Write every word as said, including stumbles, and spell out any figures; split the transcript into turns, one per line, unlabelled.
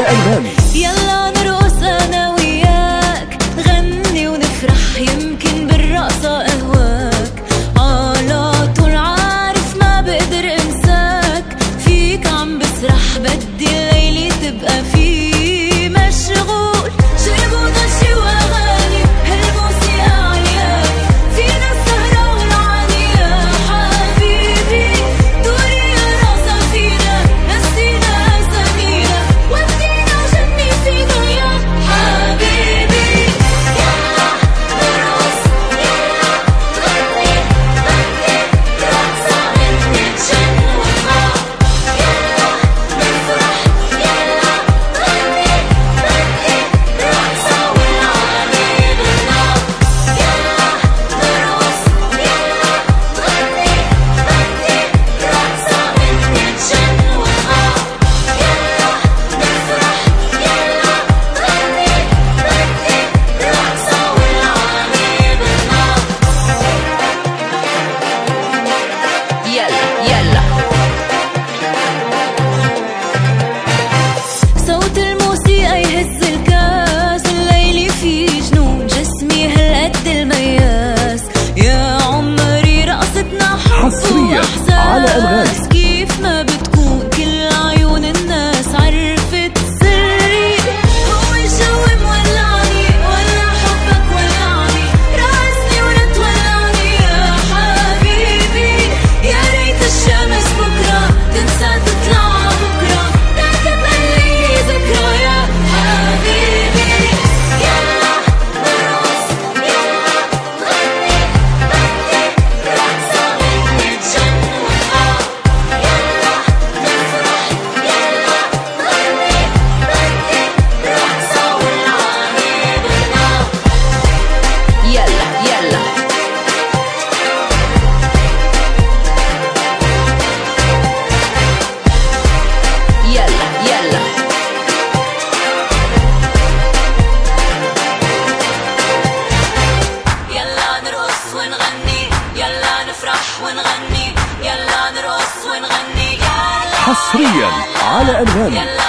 أنغامي.
يلا نرقص أنا وياك، غني ونفرح يمكن بالرقصة أهواك، على طول عارف ما بقدر أنساك، فيك عم بسرح بدي الليلة تبقى فيه مشغول، شربونا شي وأغاني هالموسيقى عياني، فينا السهرة والعاني يا حبيبي، دوري يا رقصة فينا نسينا أسامينا ودينا جني فينا يا حبيبي. يلا نرقص يلا نغني غني رقصة نتجن ونغني، يلا نفرح يلا نغني غني رقصة والعاني بالنار، يلا نرقص يلا نغني غني رقصة نتجن ونغني، يلا نفرح يلا نغني غني رقصة والعاني بالنار. يلا يلا صوت الموسيقى يهز الكاس، الليل فيه جنون جسمي هالقد المياس، يا عمري رقصتنا حب
حصرياً على أنغامي.
وإحساس، كيف ما بتكون كل عيون الناس عرفت سري، هو الجو مولعني ولا حبك ولعني، رقصني ولا تولعني يا حبيبي، يا ريت الشمس بكرة تنسى تطلع بكرة، لا تبقى اللي ذكرى يا حبيبي. يلا نرقص يلا نغني غني رقصة نتجن ونغني، يلا نفرح يلا نغني غني رقصة والعاني بالنار. يلا يلا يلا يلا يلا نرقص ونغني، يلا نفرح ونغني، يلا نرقص ونغني، يلا
حصرياً على أنغامي.
يلا